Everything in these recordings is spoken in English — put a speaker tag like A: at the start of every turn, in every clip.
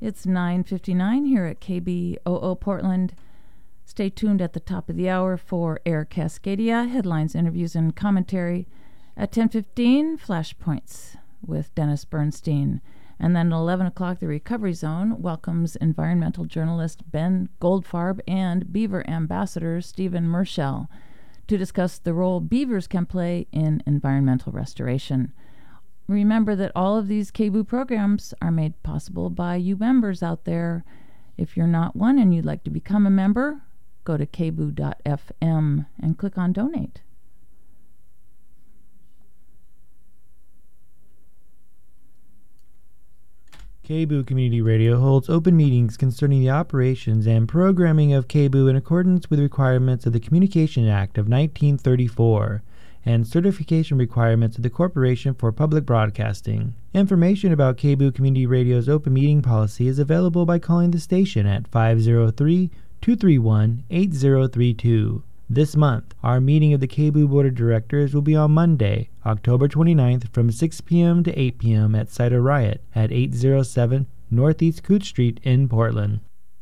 A: It's 9:59 here at KBOO Portland. Stay tuned at the top of the hour for Air Cascadia, headlines, interviews, and commentary. At 10:15, Flashpoints with Dennis Bernstein. And then at 11 o'clock, the Recovery Zone welcomes environmental journalist Ben Goldfarb and beaver ambassador Stephen Merschel to discuss the role beavers can play in environmental restoration. Remember that all of these KBOO programs are made possible by you members out there. If you're not one and you'd like to become a member, go to kboo.fm and click on Donate.
B: KBOO Community Radio holds open meetings concerning the operations and programming of KBOO in accordance with requirements of the Communication Act of 1934 and certification requirements of the Corporation for Public Broadcasting. Information about KBOO Community Radio's open meeting policy is available by calling the station at 503-231-8032. This month, our meeting of the KBOO Board of Directors will be on Monday, October 29th from 6 p.m. to 8 p.m. at Cider Riot at 807 Northeast Coote Street in Portland.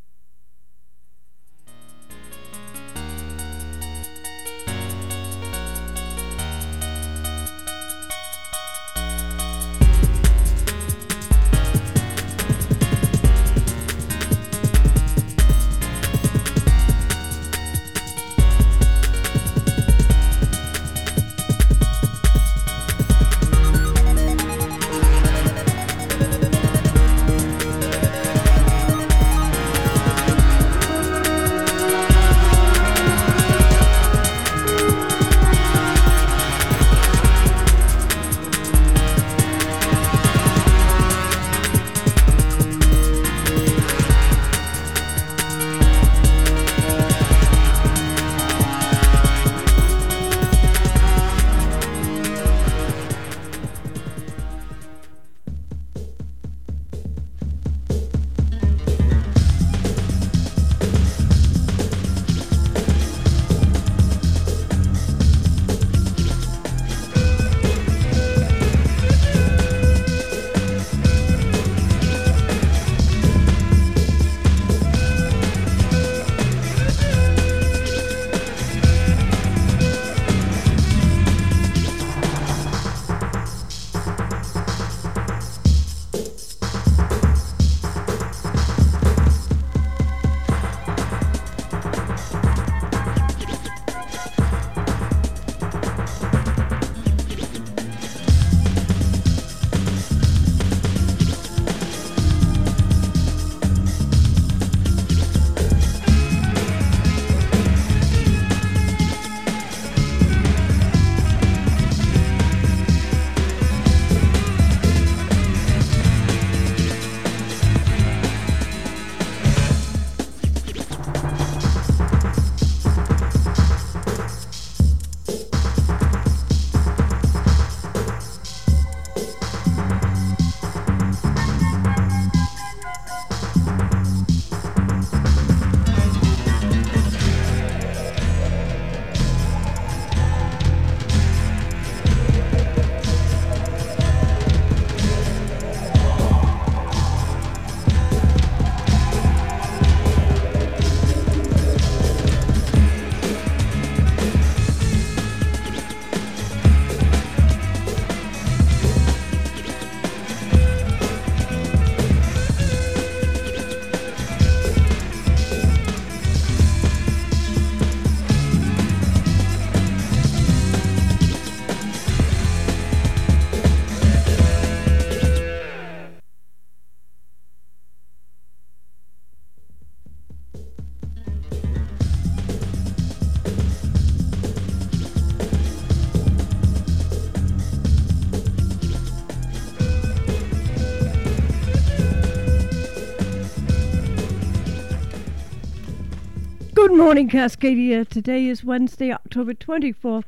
C: Good morning, Cascadia. Today is Wednesday, October 24th,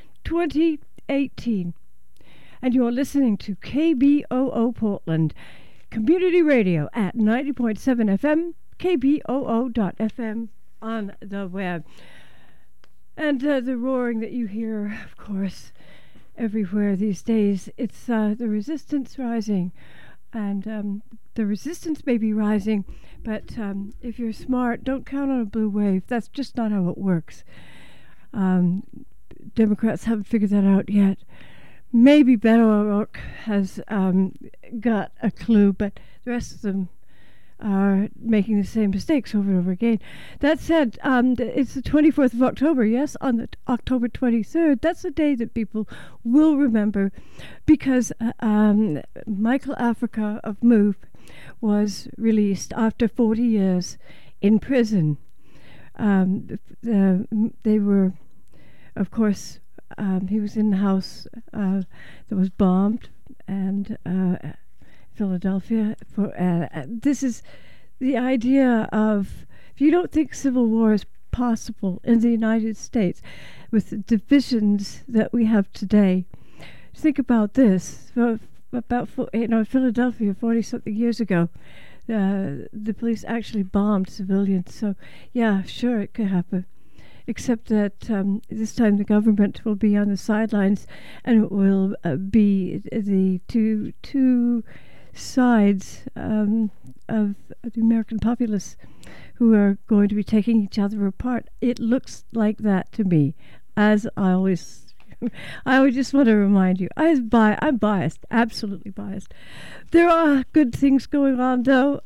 C: 2018. And you're listening to KBOO Portland, Community Radio at 90.7 FM, kboo.fm on the web. And the roaring that you hear, of course, everywhere these days, it's the resistance rising and the resistance may be rising, but if you're smart, don't count on a blue wave. That's just not how it works. Democrats haven't figured that out yet. Maybe Beto O'Rourke has got a clue, but the rest of them are making the same mistakes over and over again. That said, it's the 24th of October, yes, on the October 23rd. That's the day that people will remember, because Michael Africa of MOVE was released after 40 years in prison. They were, of course, he was in the house that was bombed, and Philadelphia. This is the idea of, if you don't think civil war is possible in the United States with the divisions that we have today, think about this. About Philadelphia 40-something years ago, the police actually bombed civilians. So, yeah, sure, it could happen. Except that this time the government will be on the sidelines, and it will be the two sides of the American populace who are going to be taking each other apart. It looks like that to me, as I always just want to remind you. I'm biased, absolutely biased. There are good things going on, though.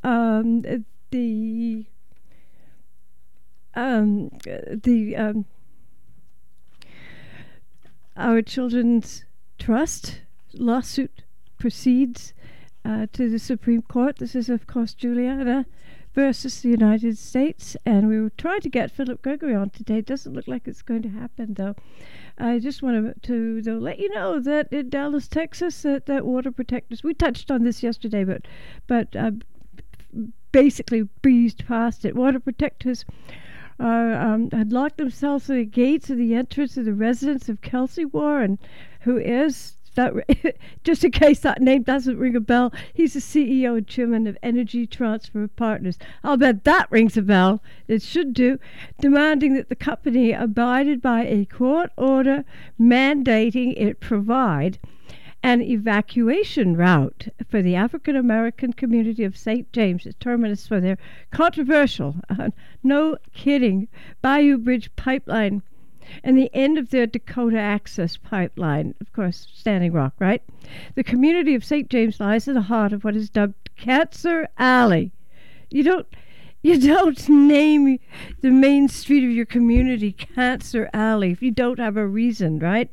C: Our Children's Trust lawsuit proceeds to the Supreme Court. This is, of course, Juliana versus the United States, and we were trying to get Philip Gregory on today. It doesn't look like it's going to happen, though. I just want to let you know that in Dallas, Texas, that water protectors, we touched on this yesterday, but basically breezed past it. Water protectors had locked themselves at the gates of the entrance of the residence of Kelsey Warren, who is, just in case that name doesn't ring a bell, he's the CEO and chairman of Energy Transfer Partners. I'll bet that rings a bell. It should do. Demanding that the company abided by a court order mandating it provide an evacuation route for the African American community of St. James, the terminus for their controversial, no kidding, Bayou Bridge pipeline, and the end of their Dakota Access Pipeline, of course, Standing Rock, right? The community of St. James lies at the heart of what is dubbed Cancer Alley. You don't name the main street of your community Cancer Alley if you don't have a reason, right?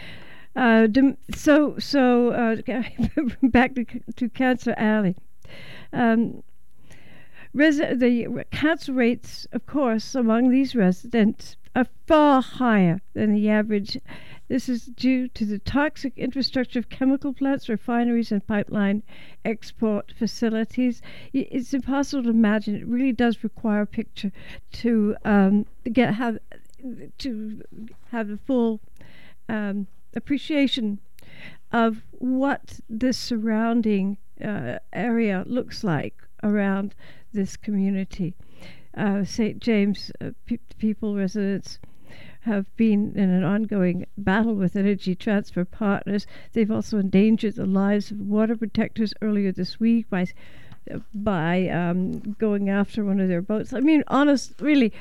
C: So back to Cancer Alley. The cancer rates, of course, among these residents are far higher than the average. This is due to the toxic infrastructure of chemical plants, refineries, and pipeline export facilities. It's impossible to imagine. It really does require a picture to have the full appreciation of what the surrounding area looks like around this community. St. James people, residents, have been in an ongoing battle with Energy Transfer Partners. They've also endangered the lives of water protectors earlier this week by going after one of their boats. I mean, really,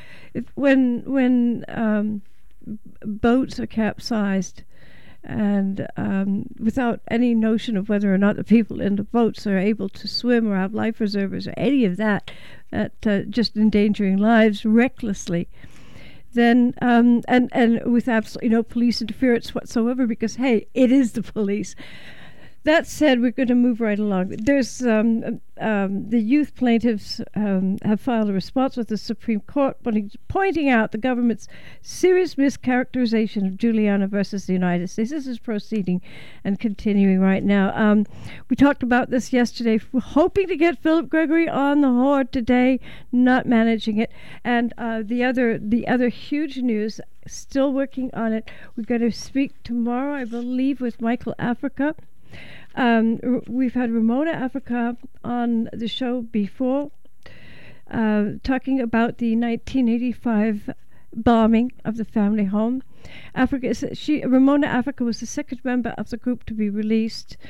C: when boats are capsized and without any notion of whether or not the people in the boats are able to swim or have life preservers or any of that, just endangering lives recklessly, then and with absolutely no police interference whatsoever, because hey, it is the police. That said, we're going to move right along. There's the youth plaintiffs have filed a response with the Supreme Court pointing out the government's serious mischaracterization of Juliana versus the United States. This is proceeding and continuing right now. We talked about this yesterday. We're hoping to get Philip Gregory on the horn today, not managing it. And the other huge news, still working on it. We're going to speak tomorrow, I believe, with Michael Africa. We've had Ramona Africa on the show before, talking about the 1985 bombing of the family home. Ramona Africa was the second member of the group to be released.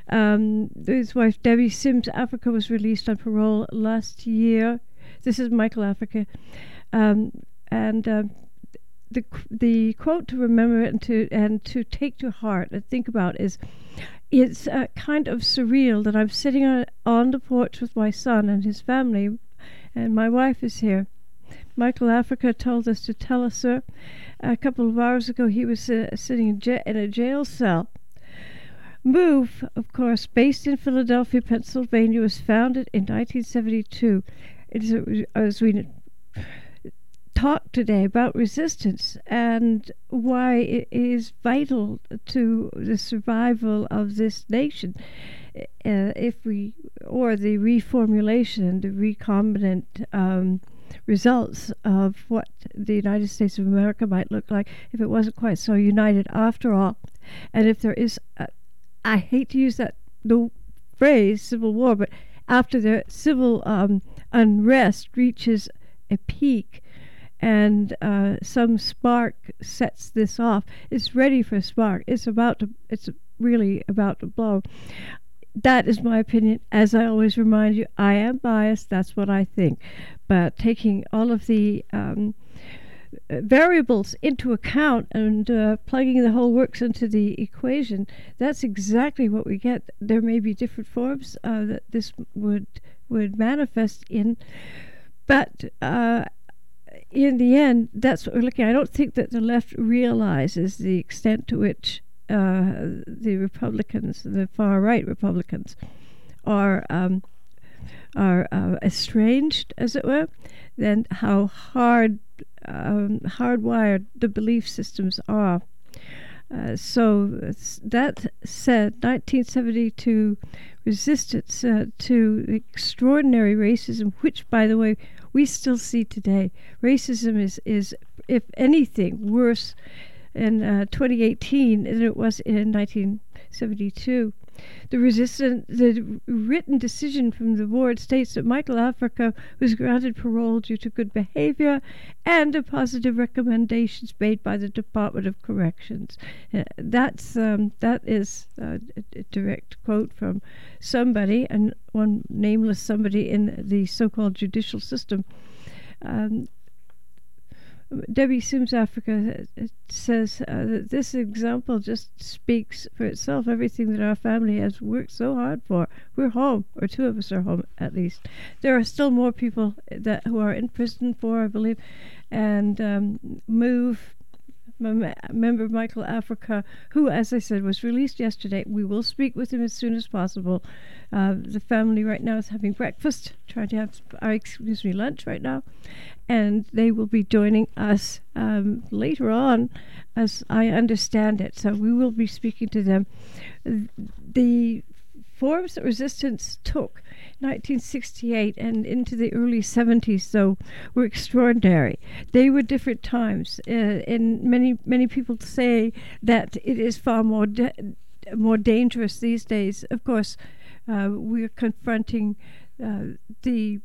C: His wife Debbie Sims Africa was released on parole last year. This is Michael Africa, and the quote to remember and to take to heart and think about is, it's kind of surreal that I'm sitting on the porch with my son and his family, and my wife is here. Michael Africa told us to tell us, sir, a couple of hours ago he was sitting in a jail cell. Move, of course, based in Philadelphia, Pennsylvania, was founded in 1972. As we talk today about resistance and why it is vital to the survival of this nation, the reformulation, the recombinant results of what the United States of America might look like if it wasn't quite so united after all. And if there is, I hate to use the phrase civil war, but after the civil unrest reaches a peak, and some spark sets this off. It's ready for a spark. It's really about to blow. That is my opinion. As I always remind you, I am biased. That's what I think. But taking all of the variables into account and plugging the whole works into the equation, that's exactly what we get. There may be different forms that this would manifest in, but in the end, that's what we're looking at. I don't think that the left realizes the extent to which the Republicans, the far-right Republicans, are estranged, as it were, then how hardwired the belief systems are. So that said, 1972 resistance to extraordinary racism, which, by the way, we still see today. Racism is if anything, worse in 2018 than it was in 1972. The written decision from the board states that Michael Africa was granted parole due to good behavior and the positive recommendations made by the Department of Corrections. That is a direct quote from somebody, and one nameless somebody in the so-called judicial system. Debbie Sims Africa says that this example just speaks for itself. Everything that our family has worked so hard for, we're home, or two of us are home at least. There are still more people who are in prison for, I believe, and member Michael Africa, who, as I said, was released yesterday. We will speak with him as soon as possible. The family right now is having breakfast, trying to have lunch right now, and they will be joining us later on, as I understand it. So we will be speaking to them. The forms that resistance took 1968 and into the early 70s, though, were extraordinary. They were different times, and many people say that it is far more dangerous these days. Of course, we're confronting the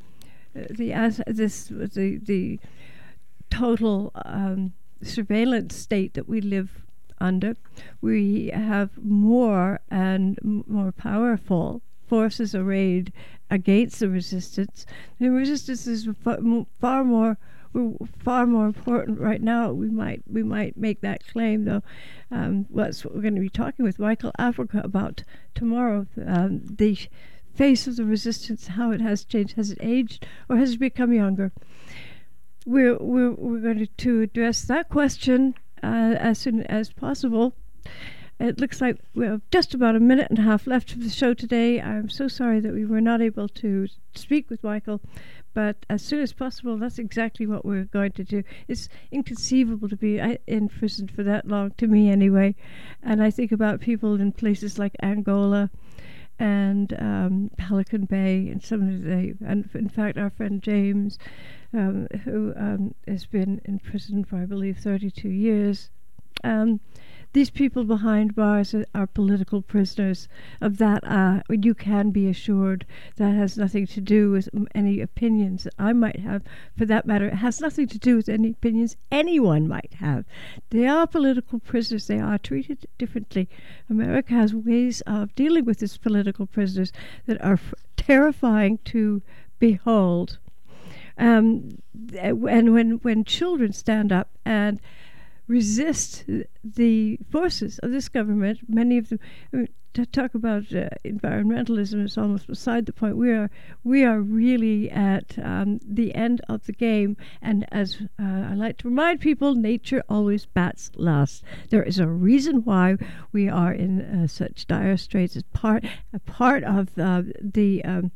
C: total surveillance state that we live under. We have more and more powerful forces arrayed against the resistance. The resistance is far more important right now. We might make that claim, though. That's what we're going to be talking with Michael Africa about tomorrow. The face of the resistance, how it has changed. Has it aged or has it become younger? We're going to address that question as soon as possible. It looks like we have just about a minute and a half left of the show today. I'm so sorry that we were not able to speak with Michael, but as soon as possible, that's exactly what we're going to do. It's inconceivable to be in prison for that long, to me anyway. And I think about people in places like Angola and Pelican Bay, and and in fact, our friend James, who has been in prison for, I believe, 32 years. These people behind bars are political prisoners. Of that, you can be assured. That has nothing to do with any opinions that I might have. For that matter, it has nothing to do with any opinions anyone might have. They are political prisoners. They are treated differently. America has ways of dealing with these political prisoners that are terrifying to behold. And when children stand up and resist the forces of this government, many of them, to talk about environmentalism is almost beside the point. We are really at the end of the game, and as I like to remind people, nature always bats last. There is a reason why we are in such dire straits. It's a part of the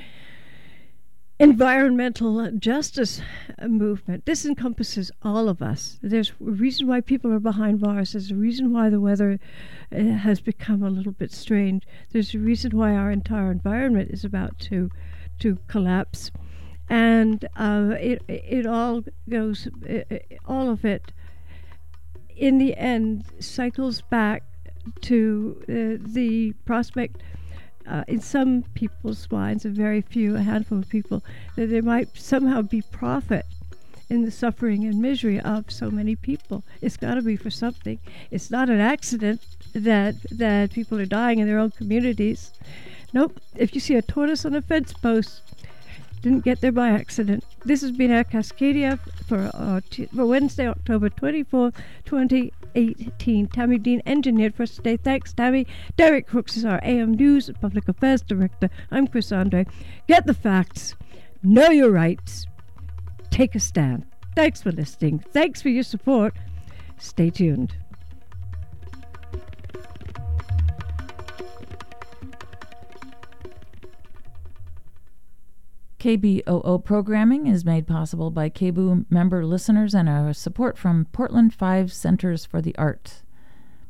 C: environmental justice movement. This encompasses all of us. There's a reason why people are behind bars. There's a reason why the weather has become a little bit strange. There's a reason why our entire environment is about to collapse. And it all goes, all of it, in the end, cycles back to the prospect in some people's minds, a handful of people, that there might somehow be profit in the suffering and misery of so many people. It's got to be for something. It's not an accident that people are dying in their own communities. Nope. If you see a tortoise on a fence post, didn't get there by accident. This has been Air Cascadia for Wednesday, October 24th, 2018. Tammy Dean engineered for us today. Thanks, Tammy. Derek Crooks is our AM News and Public Affairs Director. I'm Chris Andre. Get the facts. Know your rights. Take a stand. Thanks for listening. Thanks for your support. Stay tuned.
A: KBOO programming is made possible by KBOO member listeners and our support from Portland 5 Centers for the Arts.